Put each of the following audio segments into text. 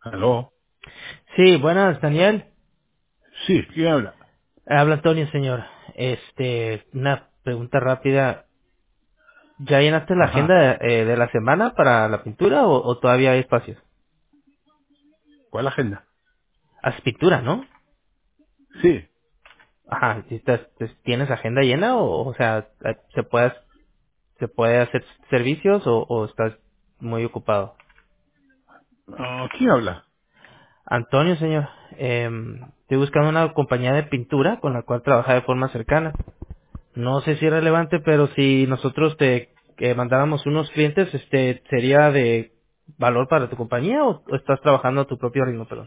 ¿Aló? Sí, buenas, Daniel. Sí, ¿quién habla? Habla Antonio, señor. Una pregunta rápida. ¿Ya llenaste la Ajá. agenda de la semana para la pintura o todavía hay espacios? ¿Cuál agenda? Haz pintura, ¿no? Sí. Ajá, ¿sí ¿tienes agenda llena o sea, se puede hacer servicios o estás muy ocupado? ¿Quién habla? Antonio, señor. Estoy buscando una compañía de pintura con la cual trabajar de forma cercana. No sé si es relevante, pero si nosotros te mandáramos unos clientes, ¿sería de valor para tu compañía o estás trabajando a tu propio ritmo, perdón?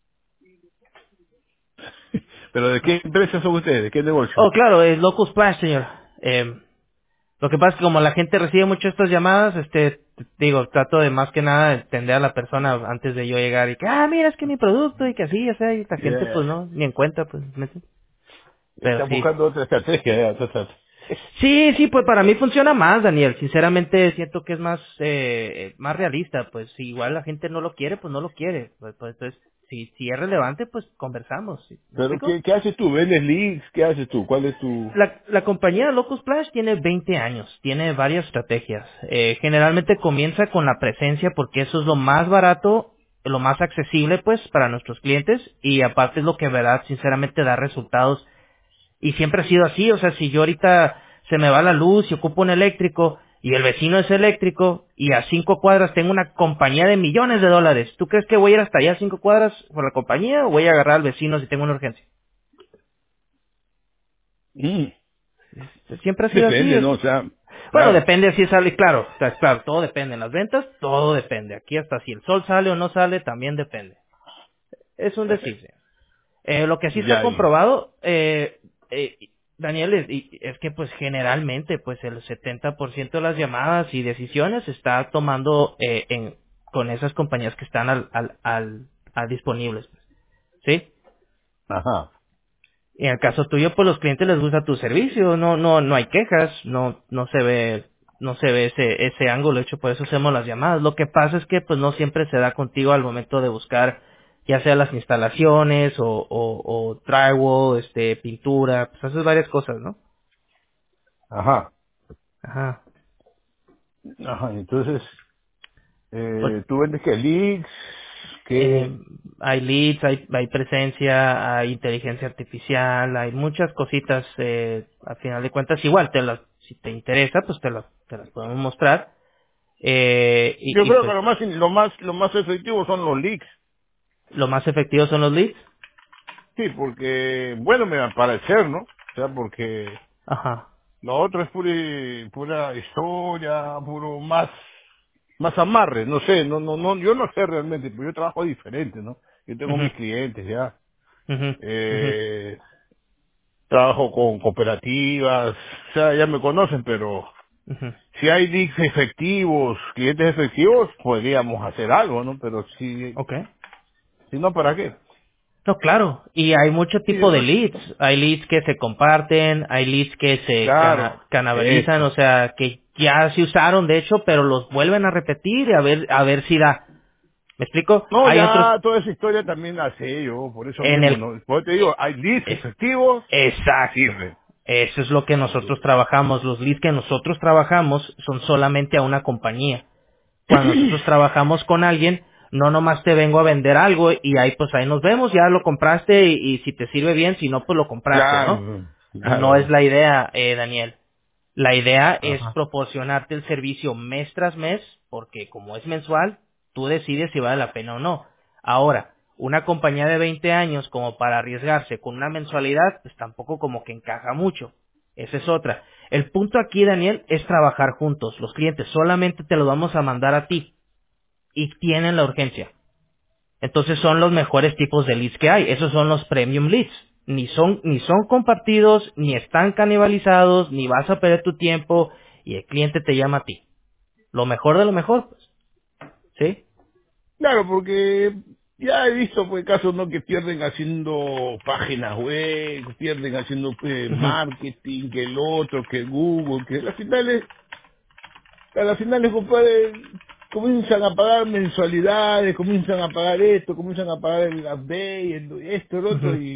¿Pero de qué empresa son ustedes? ¿De qué negocio? Oh, claro, es Locus Splash, señor. Lo que pasa es que como la gente recibe mucho estas llamadas, digo, trato de más que nada entender a la persona antes de yo llegar y que, mira, es que mi producto y que así, o sea, y la gente pues Ya, no, ni en cuenta, pues, pero están sí. buscando otra estrategia. Sí, sí, pues para mí funciona más, Daniel. Sinceramente siento que es más realista. Pues si igual la gente no lo quiere, pues no lo quiere. Pues, entonces, si es relevante, pues conversamos. ¿Sí? ¿Me ¿Pero explico? qué haces tú? ¿Vendes leads? ¿Qué haces tú? ¿Cuál es tu...? La compañía Locus Splash tiene 20 años, tiene varias estrategias. Generalmente comienza con la presencia porque eso es lo más barato, lo más accesible pues para nuestros clientes y aparte es lo que verdad sinceramente da resultados. Y siempre ha sido así, o sea, si yo ahorita se me va la luz y ocupo un eléctrico y el vecino es eléctrico y a 5 cuadras tengo una compañía de millones de dólares, ¿tú crees que voy a ir hasta allá a 5 cuadras por la compañía o voy a agarrar al vecino si tengo una urgencia? Mm, Siempre ha sido así. depende, ¿no? O sea, Bueno, claro. depende si sale, claro, o sea, claro, todo depende. En las ventas, todo depende. Aquí hasta si el sol sale o no sale, también depende. Es un decir. Lo que sí está Ya, y... comprobado, eh, Daniel, es que pues generalmente pues el 70% de las llamadas y decisiones se está tomando con esas compañías que están disponibles. Pues, ¿sí? Ajá. Y en el caso tuyo, pues los clientes les gusta tu servicio, no hay quejas, no se ve ese ángulo, de hecho por eso hacemos las llamadas. Lo que pasa es que pues no siempre se da contigo al momento de buscar ya sea las instalaciones o drywall, pintura, pues haces varias cosas, ¿no? Ajá. Ajá. Ajá. Entonces, Pues ¿tú vendes qué? ¿Leads? eh, ¿Qué? hay leads, hay presencia, hay inteligencia artificial, hay muchas cositas, a final de cuentas igual, si te interesa, pues te las podemos mostrar. Yo Y creo que pues lo más efectivo son los leads. lo más efectivo son los leads. Sí, porque, bueno, me va a parecer, ¿no? O sea, porque Ajá. lo otro es pura historia, puro más amarre, no sé, no, yo no sé realmente, pero yo trabajo diferente, ¿no? Yo tengo Ujú, mis clientes ya, ujú, ujú, eh, trabajo con cooperativas, o sea, ya me conocen, pero ujú. si hay leads efectivos, clientes efectivos, podríamos hacer algo, ¿no? Pero Okay. si no, ¿para qué? No, claro. Y hay mucho Sí, tipo de leads. Hay leads que se comparten, hay leads que se claro, canibalizan, o eso. sea, que ya se usaron de hecho, pero los vuelven a repetir y a ver si da. ¿Me explico? No, Hay otros ya toda esa historia también la sé yo, por eso en mismo, el ¿no? Por eso te digo, hay leads es efectivos, exacto. sirve. Eso es lo que nosotros trabajamos. Los leads que nosotros trabajamos son solamente a una compañía. Cuando nosotros trabajamos con alguien, no nomás te vengo a vender algo y ahí nos vemos, ya lo compraste y si te sirve bien, si no, pues lo compraste, ¿no? Claro, No es claro. la idea, Daniel. La idea es Ajá. proporcionarte el servicio mes tras mes, porque como es mensual, tú decides si vale la pena o no. Ahora, una compañía de 20 años como para arriesgarse con una mensualidad, pues tampoco como que encaja mucho. Esa es otra. El punto aquí, Daniel, es trabajar juntos. Los clientes solamente te lo vamos a mandar a ti y tienen la urgencia. Entonces son los mejores tipos de leads que hay. Esos son los premium leads. Ni son compartidos, ni están canibalizados, ni vas a perder tu tiempo y el cliente te llama a ti. Lo mejor de lo mejor, pues. ¿Sí? Claro, porque ya he visto pues casos no que pierden haciendo páginas web, pierden haciendo Ujú. marketing, que el otro, que Google, que a las finales, compadre, comienzan a pagar mensualidades, comienzan a pagar esto, comienzan a pagar el update, esto, el otro, Ujú,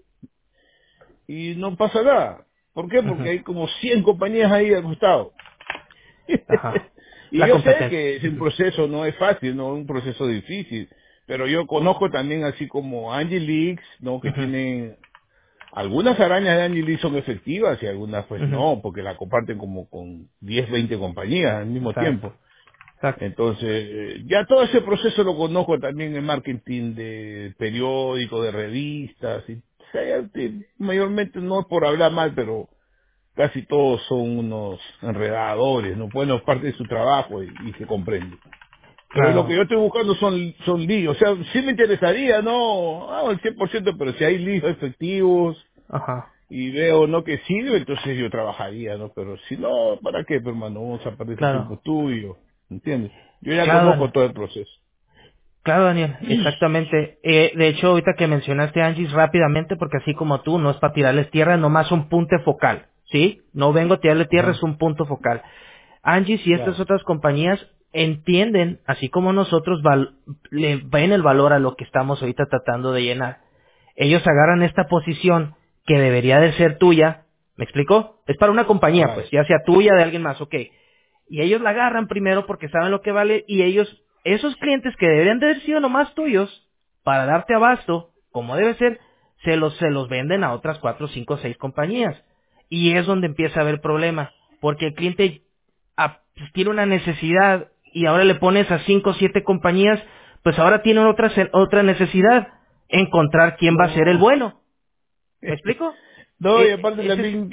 y no pasa nada. ¿Por qué? Porque ujú. hay como 100 compañías ahí al costado. Ajá. Y La yo sé competencia. que es un proceso, no es fácil, no es un proceso difícil, pero yo conozco también así como Angie Leaks, ¿no? Que Ujú, tienen, algunas arañas de Angie Leaks son efectivas y algunas pues ujú. no, porque la comparten como con 10 20 compañías al mismo Exacto. tiempo. Exacto. Entonces, ya todo ese proceso lo conozco también en marketing de periódico, de revistas, y, o sea, mayormente no es por hablar mal, pero casi todos son unos enredadores, no bueno, es parte de su trabajo y se comprende. Pero lo que Claro. yo estoy buscando son leads, o sea, sí me interesaría, no al 100%, pero si hay leads efectivos Ajá. y veo no que sirve, entonces yo trabajaría, ¿no? Pero si no, ¿para qué, hermano? Vamos a perder ese Claro. tiempo tuyo, ¿entiendes? Yo ya Claro, conozco Daniel. todo el proceso. Claro, Daniel, exactamente. De hecho, ahorita que mencionaste a Angie rápidamente, porque así como tú, no es para tirarles tierra, nomás un punto focal, ¿sí? No vengo a tirarle tierra, Ajá, es un punto focal. Angie y estas claro. otras compañías entienden, así como nosotros, le ven el valor a lo que estamos ahorita tratando de llenar. Ellos agarran esta posición que debería de ser tuya, ¿me explico? Es para una compañía, pues, Claro. ya sea tuya, de alguien más, ok. Y ellos la agarran primero porque saben lo que vale y ellos, esos clientes que deben de haber sido nomás tuyos, para darte abasto, como debe ser, se los venden a otras 4, 5, 6 compañías. Y es donde empieza a haber problema, porque el cliente pues, tiene una necesidad y ahora le pones a 5 o 7 compañías, pues ahora tienen otra necesidad, encontrar quién va a ser el No. bueno. ¿Me explico? No, y aparte Ese es también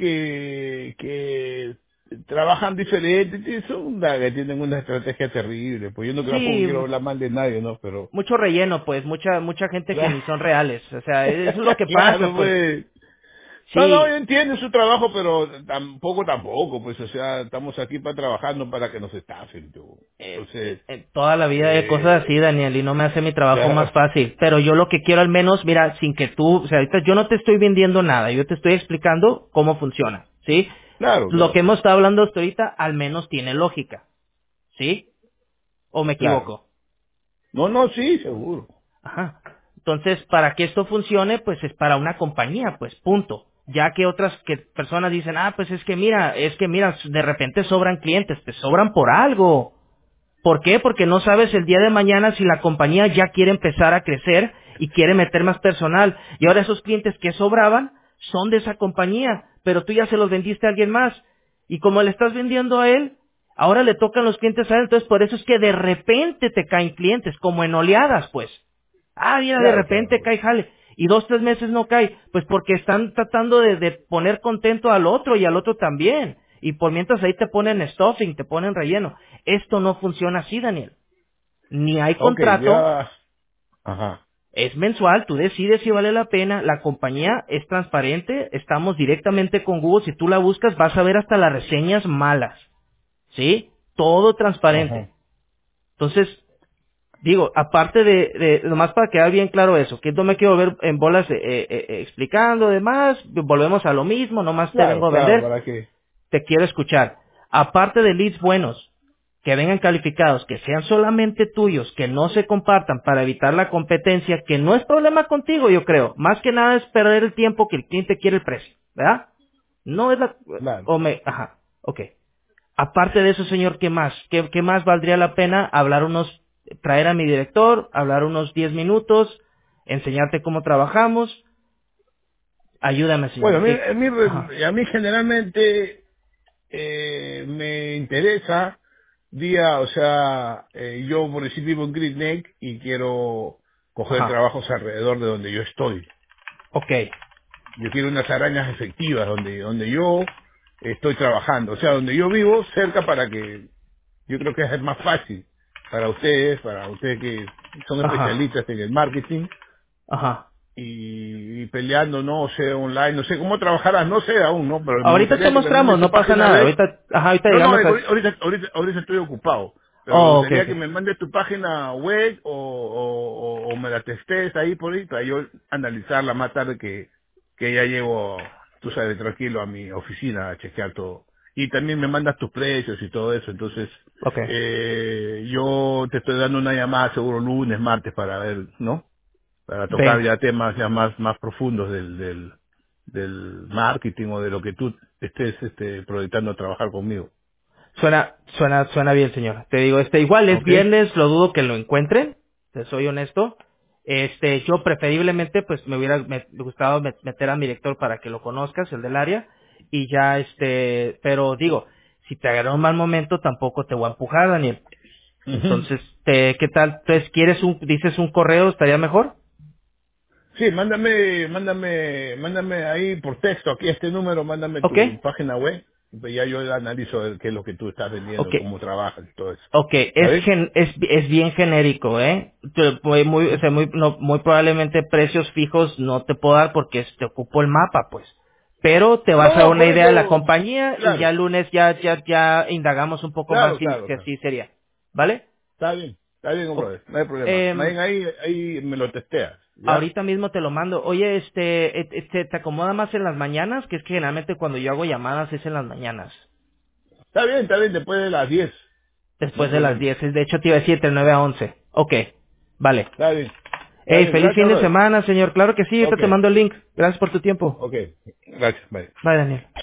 que trabajan diferente, que tienen una estrategia terrible. Pues yo no tampoco sí, quiero hablar mal de nadie, ¿no? Pero, mucho relleno, pues, mucha gente que claro, ni son reales. O sea, eso es lo que pasa, claro, pues. pues. No, no, yo Sí, entiendo su trabajo, pero tampoco, pues, o sea, estamos aquí para trabajar, no para que nos estafen, tú. Entonces, toda la vida hay cosas así, eh, Daniel, y no me hace mi trabajo más claro, fácil. Pero yo lo que quiero al menos, mira, sin que tú, o sea, ahorita yo no te estoy vendiendo nada, yo te estoy explicando cómo funciona, ¿sí? claro, Lo que claro, hemos estado hablando hasta ahorita al menos tiene lógica, ¿sí? ¿O me claro. equivoco? No, no, sí, seguro. Ajá. Entonces, para que esto funcione, pues es para una compañía, pues punto. Ya que otras que personas dicen, pues es que mira, de repente sobran clientes, te sobran por algo. ¿Por qué? Porque no sabes el día de mañana si la compañía ya quiere empezar a crecer y quiere meter más personal. Y ahora esos clientes que sobraban son de esa compañía, pero tú ya se los vendiste a alguien más. Y como le estás vendiendo a él, ahora le tocan los clientes a él. Entonces por eso es que de repente te caen clientes, como en oleadas, pues. Mira, de Claro, claro, repente pues. cae jale. Y 2, 3 meses no cae. Pues porque están tratando de poner contento al otro y al otro también. Y por mientras ahí te ponen stuffing, te ponen relleno. Esto no funciona así, Daniel. Ni hay Ok, contrato, ya, ajá. es mensual, tú decides si vale la pena, la compañía es transparente, estamos directamente con Google, si tú la buscas vas a ver hasta las reseñas malas, ¿sí? Todo Ajá. transparente. Entonces, digo, aparte nomás para quedar bien claro eso, que no me quiero ver en bolas explicando demás, volvemos a lo mismo, nomás te Claro, vengo a claro, vender, ¿para qué? te quiero escuchar. Aparte de leads buenos, que vengan calificados, que sean solamente tuyos, que no se compartan para evitar la competencia, que no es problema contigo, yo creo. Más que nada es perder el tiempo que el cliente quiere el precio, ¿verdad? No es la... Claro. Ajá, ok. Aparte de eso, señor, ¿qué más? ¿Qué más valdría la pena traer a mi director, hablar unos 10 minutos, enseñarte cómo trabajamos? Ayúdame, Bueno, señor. ¿Qué? Ajá, a mí generalmente me interesa o sea, yo por decir vivo en Great Neck y quiero coger ajá, trabajos alrededor de donde yo estoy. ok, Yo quiero unas arañas efectivas donde yo estoy trabajando, o sea, donde yo vivo cerca para que yo creo que es más fácil para ustedes que son ajá, especialistas en el marketing ajá. y peleando, no sé, online, no sé cómo trabajarás, no sé aún, ¿no? Pero me Ahorita te gustaría que me mostramos, mandes tu no pasa página nada. web. Ahorita No, no, llegamos a... ahorita estoy ocupado, pero me Oh, ok, gustaría que ok. me mandes tu página web o me la testes ahí por ahí para yo analizarla más tarde que ya llego, tú sabes, tranquilo a mi oficina a chequear todo. y también me mandas tus precios y todo eso. Entonces, Ok. yo te estoy dando una llamada seguro lunes, martes para ver, ¿no? Para tocar Ven. ya temas ya más profundos del marketing o de lo que tú estés proyectando trabajar conmigo. Suena bien, señor. Te digo, igual es ¿Ok? viernes, lo dudo que lo encuentren, te soy honesto. Yo preferiblemente, pues me gustado meter a mi director para que lo conozcas, el del área, y ya, pero digo, si te agarró un mal momento, tampoco te voy a empujar, Daniel. Ujú. Entonces, ¿qué tal? Entonces, dices un correo, estaría mejor? Sí, mándame ahí por texto, aquí a este número, mándame ¿Ok? tu página web, y pues ya yo analizo qué es lo que tú estás vendiendo, Ok. cómo trabajas y todo eso. Ok, ¿Está bien? es bien genérico, ¿eh? O sea, muy probablemente precios fijos no te puedo dar porque te ocupo el mapa, pues. Pero te vas a dar No, una por idea de la eso, compañía y ya claro, el lunes ya indagamos un poco más claro, si, claro, si claro. así sería. ¿Vale? Está bien, O- brother, no hay problema. em, Ahí me lo testeas, ¿ya? ahorita mismo te lo mando. Oye, ¿te acomoda más en las mañanas? Que es que generalmente cuando yo hago llamadas es en las mañanas. Está bien, después de las 10 no hay Después de las problema. 10. De hecho, te iba a decir de 9 a 11. Ok, vale. Está Hey, bien, feliz gracias, fin de brother. semana, señor. Claro que sí, ahorita Ok, te mando el link. Gracias por tu tiempo. ok, gracias, bye. Bye, Daniel.